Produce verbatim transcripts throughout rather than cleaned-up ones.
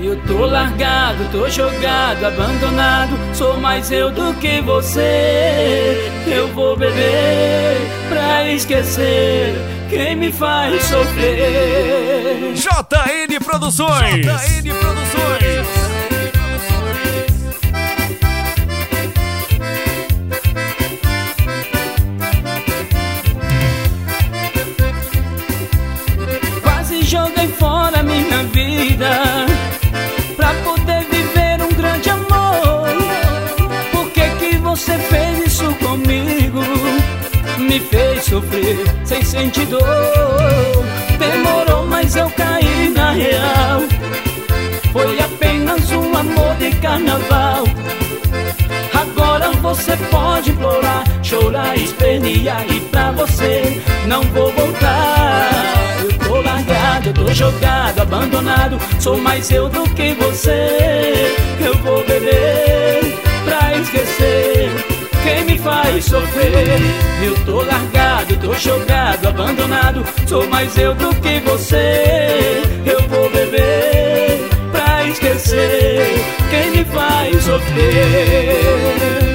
Eu tô largado, tô jogado, abandonado. Sou mais eu do que você. Eu vou beber pra esquecer quem me faz sofrer. J N Produções. J N Produções. Quase joguei fora minha vida pra poder viver um grande amor. Por que que você fez isso comigo? Me fez sofrer sem sentir dor. Demorou, mas eu caí na real. Foi apenas um amor de carnaval. Agora você pode implorar, chorar, espernear, e pra você não vou voltar. Eu tô largado, eu tô jogado, abandonado. Sou mais eu do que você. Eu vou beber pra esquecer quem me faz sofrer. Eu tô largado, eu tô jogado, abandonado. Sou mais eu do que você. Eu vou beber pra esquecer quem me faz sofrer.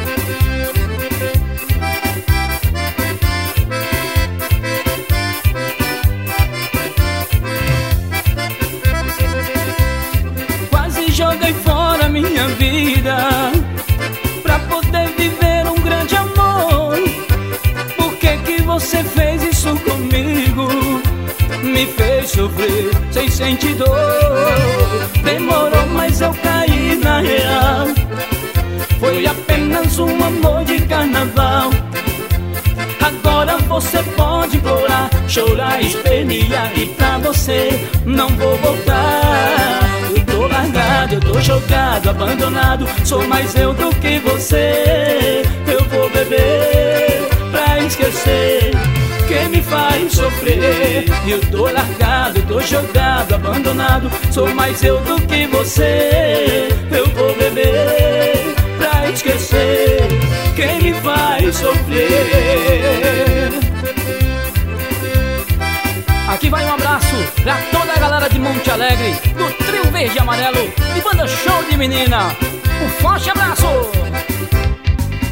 Quase joguei fora minha vida pra poder viver um grande amor. Por que que você fez isso comigo? Me fez sofrer sem sentir dor. Demorou, mas eu caí na real. Foi apenas um amor de carnaval. Agora você pode implorar, chorar, espernear, e pra você não vou voltar. Eu tô largado, eu tô jogado, abandonado. Sou mais eu do que você. Eu vou beber pra esquecer quem me faz sofrer. Eu tô largado, eu tô jogado, abandonado. Sou mais eu do que você. Eu vou beber pra esquecer quem me faz sofrer. Aqui vai um abraço pra toda a galera de Monte Alegre, do Trio Verde e Amarelo e Banda Show de Menina. Um forte abraço!